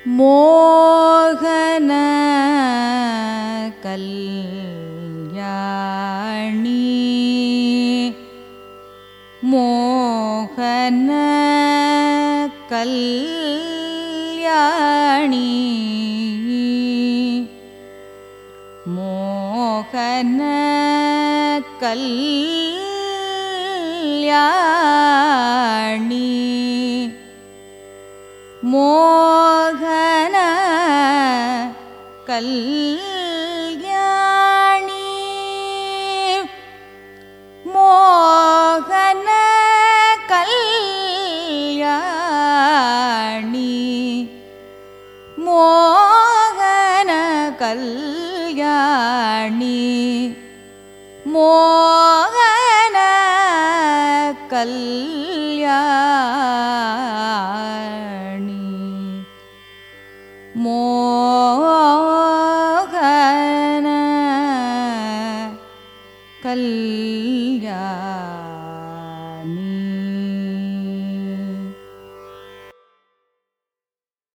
மோகன கல்யாணி மோகன கல்யாணி மோகன கல்யாணி மோகன கல்யாணி மோகன கல்யாணி மோகன கல்யாணி மோகன கல்யாணி மோகன கல்யாணி